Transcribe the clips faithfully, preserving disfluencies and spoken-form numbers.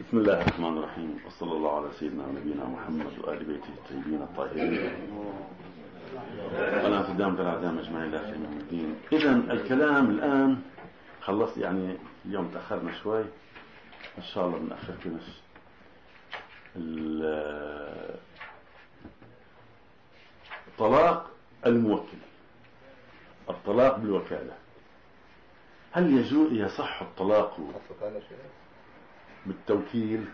بسم الله الرحمن الرحيم، وصلى الله على سيدنا ونبينا محمد وآل بيته الطيبين الطاهرين وعلى قدام الأعدام أجمعين إلى آخر يوم الدين. إذن الكلام الآن خلص، يعني اليوم تأخرنا شوي، إن شاء الله بنأخر كنش. الطلاق الموكل، الطلاق بالوكالة، هل يجوز يصح الطلاق بالتوكيل؟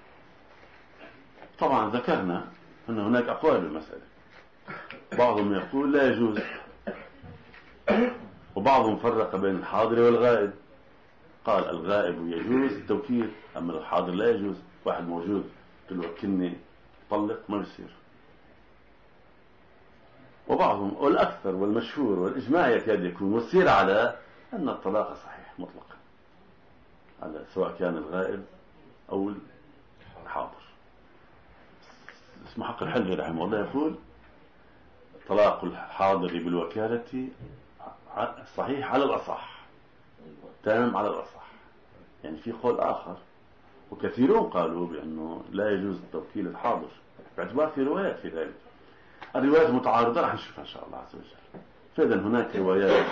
طبعا ذكرنا أن هناك أقوال بالمسألة، بعضهم يقول لا يجوز، وبعضهم فرق بين الحاضر والغائب، قال الغائب يجوز التوكيل، أما الحاضر لا يجوز. واحد موجود تلوكلني طلق ما يصير. وبعضهم والأكثر والمشهور والإجماع يكاد يكون والسير على أن الطلاق صحيح مطلقا، على سواء كان الغائب أو الحاضر. اسمه حق الحلبي رحمه الله يقول طلاق الحاضر بالوكالة صحيح على الأصح، تام على الأصح. يعني في قول آخر، وكثيرون قالوا بأنه لا يجوز التوكيل الحاضر باعتبار في روايات في ذلك. الروايات متعارضة راح نشوفها إن شاء الله عز وجل. فإذا هناك روايات،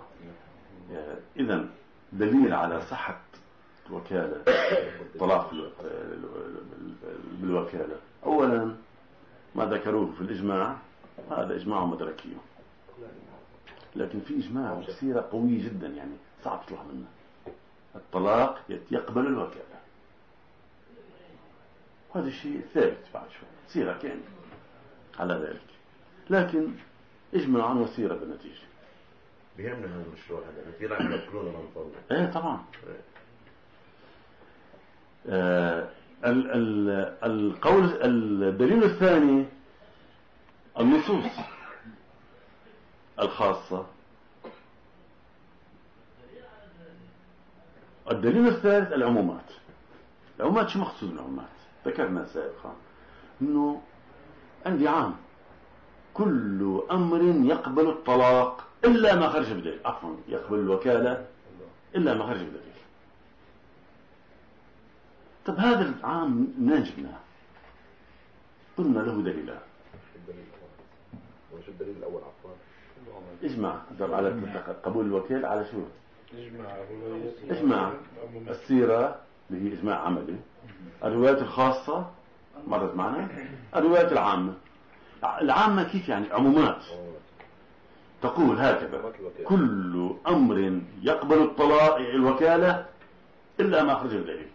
إذن دليل على صحة وكالة طلاق بالوكالة. أولا ما ذكروه في الإجماع، هذا إجماع مدركي، لكن في إجماع بسيرة قوية جدا، يعني صعب تطلع منه. الطلاق يقبل الوكالة، هذا الشيء ثابت بعد شوي، سيرة كاملة على ذلك، لكن إجماعا وسيرة بالنتيجة. بيهمنا هذا المشروع هذا كثير عم يذكرونه من فضله. ايه طبعا. آه ال ال القول الدليل الثاني النصوص الخاصة. الدليل الثالث العمومات. العمومات شو مقصود العمومات؟ ذكرنا سابقا انه عندي عام كل امر يقبل الطلاق الا ما خرج بدليل، عفوا يقبل الوكالة الا ما خرج بدليل. طب هذا العام منين جبناه؟ قلنا له دليلان. وش الدليل الاول؟ عفوا اجمع على قبول الوكيل، على شو؟ اجمع اجمع السيرة اللي هي اجماع عملي، الروايات الخاصة مرت معنا، الروايات العامة. العامة كيف يعني؟ عمومات تقول هكذا: كل امر يقبل الطلاق الوكالة الا ما خرج بدليل.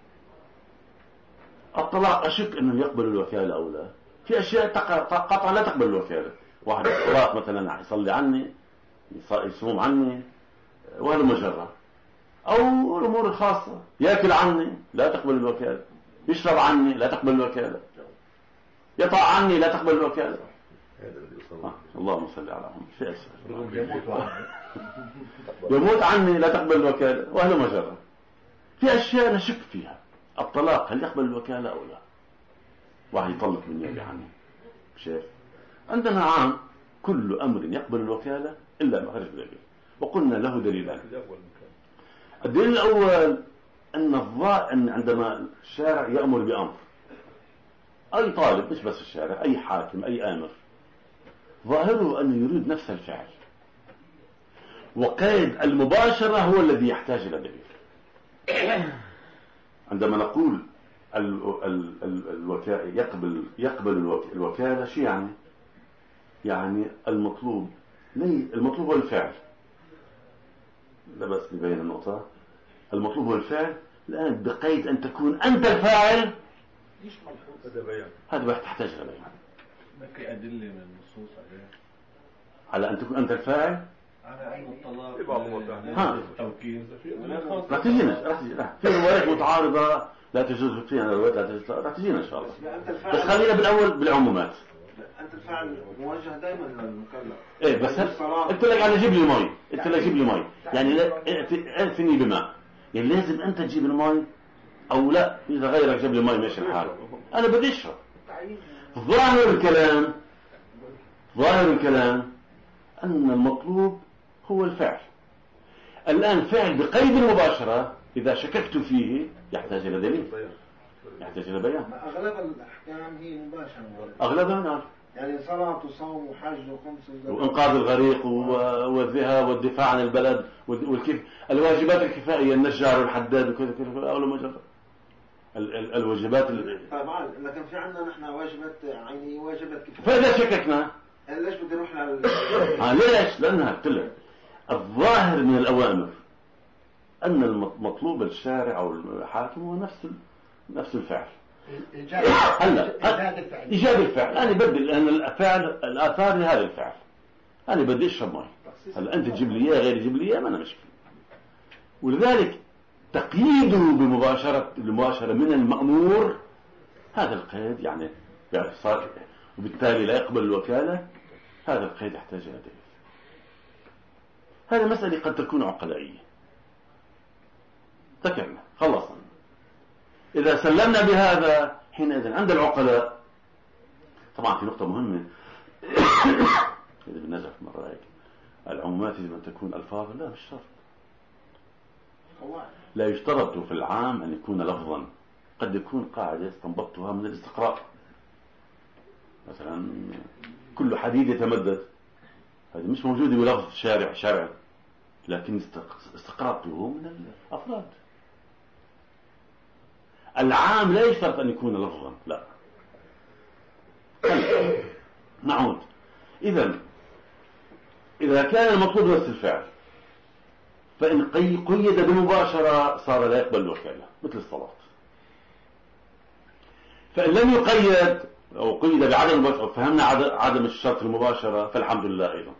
الطلاق أشك أنه يقبل الوكالة أو لا. في أشياء قطعا لا تقبل الوكالة. واحد الطلاق مثلا يصلي عني، يصوم عني، وهذا مجرى. أو الأمور الخاصة، يأكل عني لا تقبل الوكالة، يشرب عني لا تقبل الوكالة، يطع عني لا تقبل الوكالة. آه. اللهم صل على محمد. في أشياء يموت عني لا تقبل الوكالة، وهذا مجرى. في أشياء نشك فيها. الطلاق هل يقبل الوكالة أو لا؟ واحد يطلق من يدي عني، شايف؟ عندنا عام كل أمر يقبل الوكالة إلا ما خرج بدليل، وقلنا له دليلان. الدليل الأول أن الظاهر أن عندما الشارع يأمر بأمر، أي طالب مش بس الشارع، أي حاكم أي آمر، ظاهره أنه يريد نفس الفعل، وقيد المباشرة هو الذي يحتاج إلى دليل. عندما نقول الوكالة يقبل يقبل الوكالة، شو يعني؟ يعني المطلوب المطلوب هو الفعل. لا بس نبين النقطة، المطلوب هو الفعل الآن بقيد أن تكون أنت الفاعل. هذا بقى تحتاج إلى بيان. في أدلة من النصوص عليه على أن تكون أنت الفاعل. على أن الطلاق ها توكيل راح تجينا، راح تجينا في روايات متعارضة لا تجوز فيها، روايات لا تجوز، راح تجينا إن شاء الله. بس خلينا بالأول بالعمومات. أنت الفعل موجه دائما للمكلف. إيه بس قلت لك أنا جيب لي مي، قلت لك جيب لي مي، يعني اعتني بماء، يعني لازم أنت تجيب المي أو لا؟ إذا غيرك جاب لي مي ماشي الحال، أنا بدي أشرب. ظاهر الكلام ظاهر الكلام أن المطلوب هو الفعل. الآن فعل بقيد المباشرة إذا شككت فيه يحتاج إلى دليل. يحتاج إلى بيان. أغلب الأحكام هي مباشرة. أغلبها نعم. يعني صلاة وصوم وحج وخمس وإنقاذ الغريق والذهاب والدفاع عن البلد والكيف الواجبات الكفائية النجار والحداد وكذا كذا أول مجرد ال ال الواجبات. طبعا لكن في عندنا نحن واجبات عينية واجبات كفائية. فإذا شككنا ليش بدي نروح لل آه ليش؟ لأنها كلها الظاهر من الأوامر أن المطلوب الشارع أو الحاكم هو نفس نفس الفعل. هلا إيجاد الفعل أنا بدي لأن الفعل الآثار لهذا الفعل. أنا بدي أشرب ماء هلا أنت تجيب لي إياه غير تجيب لي إياه ما أنا مشكلة. ولذلك تقييده بمباشرة المباشرة من المأمور هذا القيد يعني صار وبالتالي لا يقبل الوكالة. هذا القيد يحتاج إلى دليل. هذه مسألة قد تكون عقلائية. ذكرنا خلصنا. إذا سلمنا بهذا حينئذ عند العقلاء طبعا في نقطة مهمة إذا بنرجع في مرة هيك العمومات يجب أن تكون ألفاظ. لا مش شرط. لا يشترط في العام أن يكون لفظا. قد يكون قاعدة استنبطتها من الاستقراء مثلا كل حديد يتمدد هذه مش موجودة بلفظ شارع شرع لكن استقرأته من الأفراد. العام لا يشترط أن يكون لفظا. لا نعود. إذا إذا كان المطلوب نفس الفعل فإن قيد بالمباشرة صار لا يقبل الوكالة مثل الصلاة. فإن لم يقيد أو قيد بعدم المباشرة فهمنا عدم الشرط المباشرة فالحمد لله أيضا.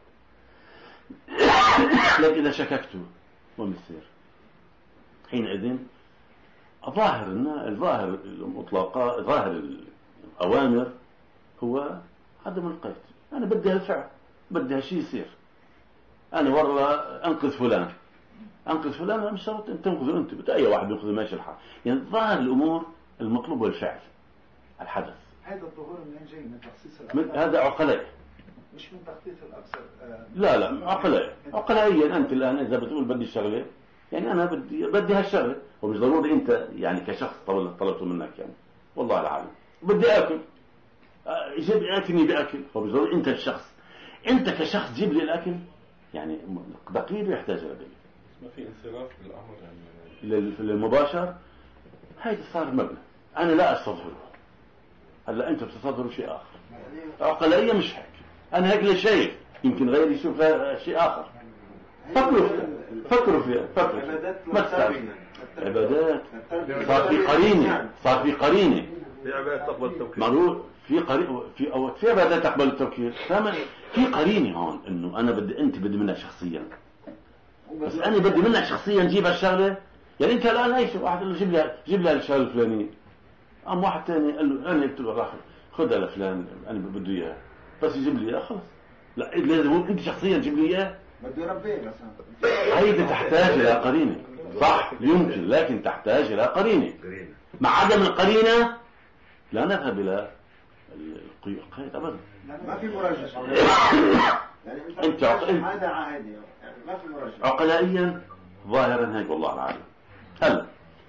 لكن إذا شككته ومسير حينئذ الظاهر الظاهر المطلقة ظاهر الأوامر هو عدم القيد. أنا بدي هالفعل بدي هالشيء يصير. أنا والله أنقذ فلان أنقذ فلان مش شرط أن تنقذه أنت بدي أي واحد ينقذه ماشي الحال. يعني ظاهر الأمور المطلوب والفعل الحدث. هذا الظهور منين جاي؟ من تخصيص الأكثر؟ هذا عقلائي مش من تخصيص الأكثر. آه لا لا عقلائي عقلائيا. أنت الآن إذا بتقول بدي الشغلة يعني أنا بدي بدي هالشغلة ومش ضروري أنت يعني كشخص طلبته منك يعني والله العالم بدي أكل جيب أكلني بأكل ومش ضروري أنت الشخص أنت كشخص جيب لي الأكل يعني دقيق يحتاج إلى دليل. ما في انصراف بالأمر يعني للمباشر. هذا صار مبنى أنا لا أستظهره. هلا أنت بتستظهروا شيء آخر. عقلائية مش هيك. أنا هيك شايف يمكن غيري يشوف شيء آخر. فكروا فيها فكروا فيها فكروا فيها. ما تستعجل. عبادات صار في قرينة صار في قرينة في عبادات تقبل التوكيل. معروف في قرينة في أو في عبادات تقبل التوكيل. ثمن في قرينة هون إنه أنا بدي أنت بدي منك شخصيا بس أنا بدي منك شخصيا جيب هالشغلة. يعني أنت الآن أي شيء واحد قال له جيب لي جيب لي الشغلة الفلانية أم واحد ثاني قال له أنا قلت له راح خذها لفلان أنا بده إياها بس يجيب لي إياها خلص. لا لازم أنت شخصيا جيب لي إياها. بده يربيه مثلا. هيدي تحتاج إلى قرينة صح يمكن لكن تحتاج إلى قرينة. مع عدم القرينة لا نذهب إلى القيد أبدا. ما في مراجعة. يعني أنت هذا عادي يعني ما في مراجعة. عقلائيا ظاهرا هيك والله العالم. هلا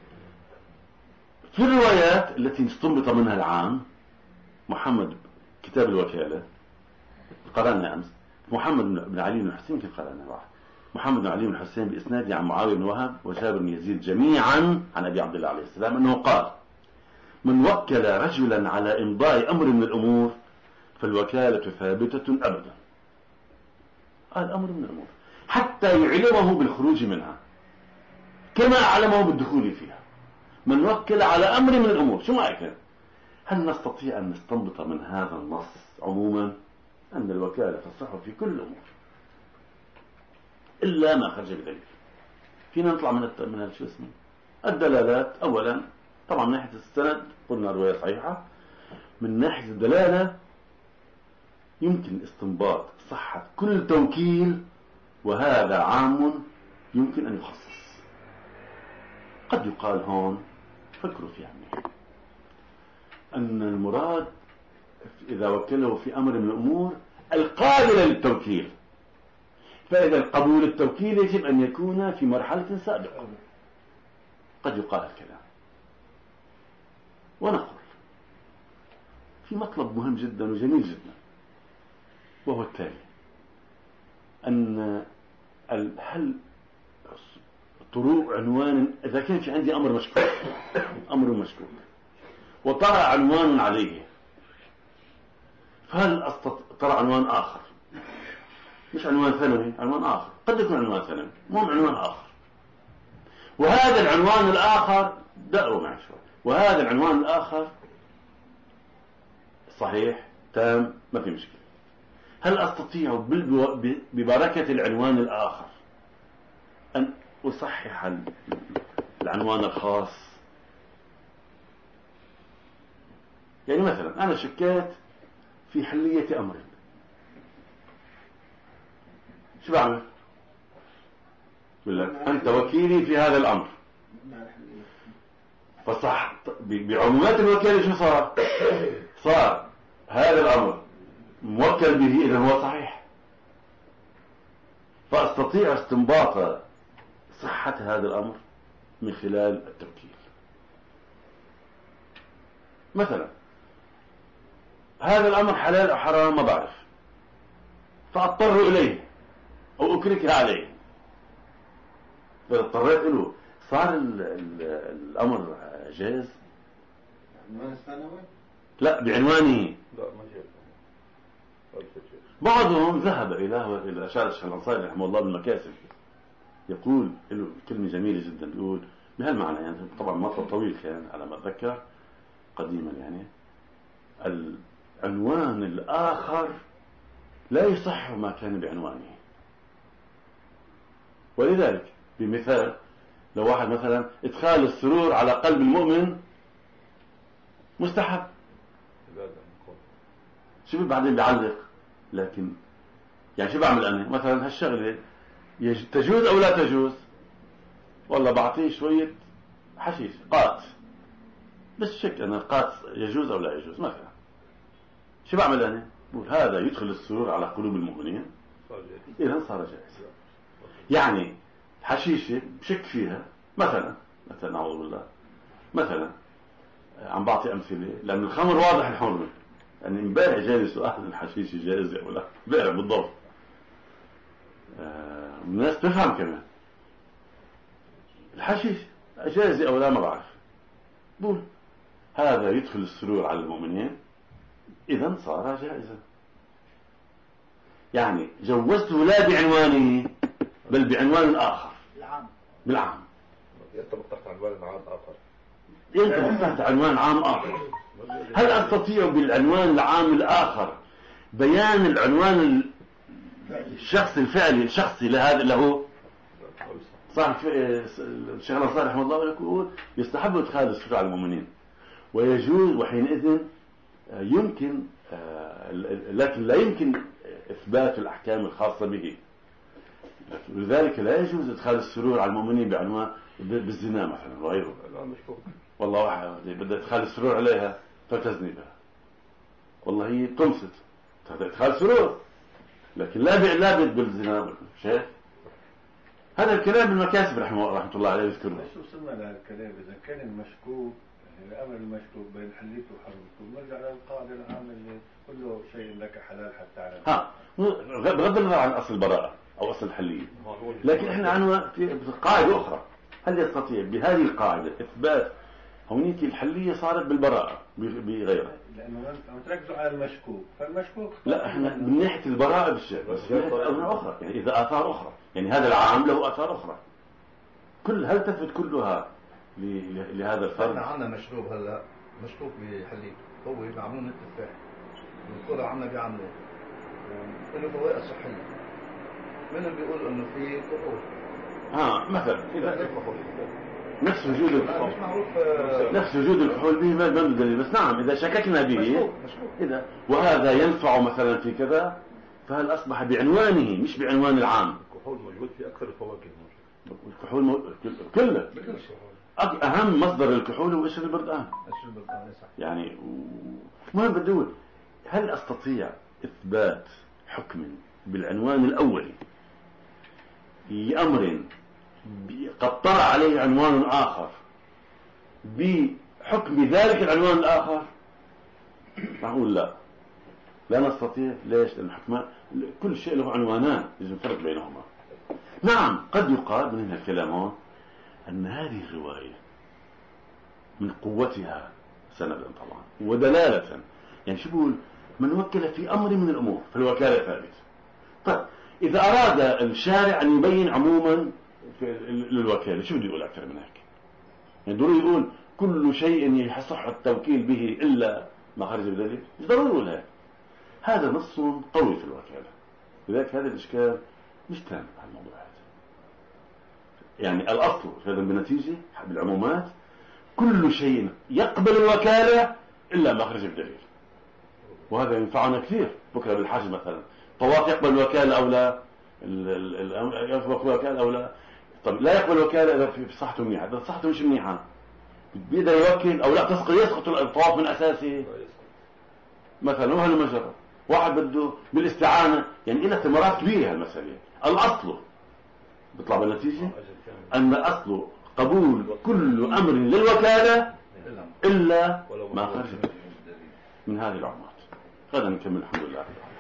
في الروايات التي استنبط منها العام محمد كتاب الوكالة قرأنا أمس محمد بن علي بن الحسين كيف قرأنا واحد محمد بن علي بن الحسين بإسناده عن معاوية بن وهب وجابر بن يزيد جميعا عن أبي عبد الله عليه السلام أنه قال من وكل رجلا على إمضاء أمر من الأمور فالوكالة ثابتة أبدا. قال أمر من الأمور حتى يعلمه بالخروج منها كما أعلمه بالدخول فيها. من وكل على أمر من الأمور شو معنى؟ هل نستطيع أن نستنبط من هذا النص عموما أن الوكالة تصح في كل الأمور إلا ما خرج بدليل؟ فينا نطلع من من شو اسمه الدلالات. أولا طبعا من ناحية السند قلنا رواية صحيحة. من ناحية الدلالة يمكن استنباط صحة كل توكيل وهذا عام يمكن أن يخصص. قد يقال هون فكروا فيها منيح أن المراد إذا وكله في أمر من الأمور القابلة للتوكيل فإذا القبول التوكيل يجب أن يكون في مرحلة سابقة. قد يقال الكلام ونقول في مطلب مهم جدا وجميل جدا، وهو التالي: أن هل طروء عنوان، إذا كان في عندي أمر مشكوك أمر مشكوك وطرأ عنوان عليه، فهل طرأ عنوان آخر، مش عنوان ثانوي، عنوان آخر، قد يكون عنوان ثانوي مو عنوان آخر، وهذا العنوان الآخر دقوا معي شوي، وهذا العنوان الآخر صحيح تام ما في مشكلة، هل أستطيع ببركة العنوان الآخر أن أصحح العنوان الخاص؟ يعني مثلا أنا شكيت في حلية أمر، شو بعمل؟ بقول لك أنت وكيلي في هذا الأمر، فصح بعمومات الوكالة شو صار؟ صار هذا الأمر موكل به، إذا هو صحيح، فأستطيع استنباط صحة هذا الأمر من خلال التوكيل. مثلا هذا الأمر حلال أو حرام ما بعرف، فأضطر إليه أو أكركها عليه، فاضطريت له، صار ال ال الأمر جائز؟ عنوان الثانوي؟ لا، بعنوانه. لا ما جائز. بعضهم ذهب إلى إلى أشار الشيخ الأنصاري رحمه الله بالمكاسب، يقول له كلمة جميلة جدا، يقول بهالمعنى، يعني طبعا مطلب طويل كان على ما أتذكر قديما، يعني العنوان الآخر لا يصح ما كان بعنوانه، ولذلك بمثال لو واحد مثلا ادخال السرور على قلب المؤمن مستحب، شو بعدين بيعلق، لكن يعني شو بعمل أنا مثلا هالشغلة تجوز أو لا تجوز؟ والله بعطيه شوية حشيش قات، بس شك أنا قات يجوز أو لا يجوز مثلا، شو بعمل أنا؟ بقول هذا يدخل السرور على قلوب المؤمنين، إذا صار جائز. يعني حشيشة بشك فيها مثلا، مثلا نعوذ بالله، مثلا عم بعطي أمثلة لأن الخمر واضح الحرمة، يعني امبارح جالي سؤال الحشيش جائز ولا لا، امبارح بالضبط، آه الناس تفهم كمان الحشيش جائز أو لا ما بعرف، بقول هذا يدخل السرور على المؤمنين، إذا صار جائزا، يعني جوزته لا بعنوانه بل بعنوان آخر بالعام بالعام، ينطبق تحت عنوان عام آخر، ينطبق تحت عنوان عام آخر. هل أستطيع بالعنوان العام الآخر بيان العنوان الشخصي الفعلي الشخصي لهذا له؟ صار الشيخ الأنصاري رحمه الله يقول يستحب إدخال السرور على المؤمنين ويجوز، وحينئذ يمكن لكن لا يمكن إثبات الأحكام الخاصة به، لذلك لا يجوز إدخال السرور على المؤمنين بعنوان بالزنا مثلا وغيره، والله واحد بدأ إدخال السرور عليها فتزني بها، والله هي تمست، هذا إدخال سرور، لكن لا لا بالزنا شيء. هذا الكلام بالمكاسب رحمه رحمة الله عليه يذكره. ليش وصلنا لهذا الكلام؟ إذا كان المشكوك يعني الأمر المشكوك بين حليته وحرمته نرجع للقاعدة العامة اللي كل شيء لك حلال حتى على ها، بغض النظر عن أصل البراءة أو أصل الحلية، لكن إحنا عنوان في قاعدة أخرى، هل يستطيع بهذه القاعدة إثبات هونيك الحلية صارت بالبراءة بغيرها؟ لأنه تركزوا على المشكوك، فالمشكوك لا إحنا من ناحية البراءة بالشيء، بس من ناحية أمور أخرى، يعني إذا آثار أخرى، يعني هذا العام له آثار أخرى، كل هل تثبت كلها لهذا الفرد؟ احنا عندنا مشروب هلا مشكوك بحليته، هو معمول مثل التفاح، والكرة عنا بيعملوه وله فوائد صحية، منهم بيقول إنه في كحول. ها مثلا إذا نفس وجود الكحول مش معروف نفس وجود الكحول به ما دليل، بس نعم إذا شككنا به إذا وهذا ينفع مثلا في كذا، فهل أصبح بعنوانه مش بعنوان العام؟ الكحول موجود في أكثر الفواكه، الكحول مو... كله أهم مصدر الكحول هو قشر البردقان، يعني مهم بدول. هل أستطيع إثبات حكم بالعنوان الأولي لأمر قد طرأ عليه عنوان آخر حكم ذلك العنوان الآخر نقول لا لا نستطيع. ليش؟ لأن حكم كل شيء له عنوانان يجب الفرق بينهما. نعم قد يقال من هنا الكلام هون أن هذه الرواية من قوتها سندا طبعا ودلالة، يعني شو بقول؟ من وكل في أمر من الأمور فالوكالة ثابتة. طيب إذا أراد الشارع أن يبين عموما للوكالة شو بده يقول أكثر من هيك؟ يعني ضروري يقول كل شيء يصح التوكيل به إلا ما خرج بدليل؟ مش ضروري يقول هيك. هذا نص قوي في الوكالة، لذلك هذا الإشكال مش تام على الموضوع هذا. يعني الأصل هذا بنتيجة بالعمومات كل شيء يقبل الوكالة إلا ما خرج بدليل، وهذا ينفعنا كثير بكرة بالحاج مثلا. طواف يقبل الوكالة أو لا؟ يقبل الوكالة أو لا؟ طب لا يقبل الوكالة إذا في صحته منيحة، إذا صحته مش منيحة بيقدر يوكل أو لا؟ تسقط يسقط الطواف من أساسه مثلا. وهذا مجرد واحد بده بالاستعانة، يعني إلى ثمرات كبيرة هالمسألة. الأصل بيطلع بالنتيجة أن أصل قبول كل أمر للوكالة إلا ما خرج من هذه العمومات. غدا نكمل الحمد لله.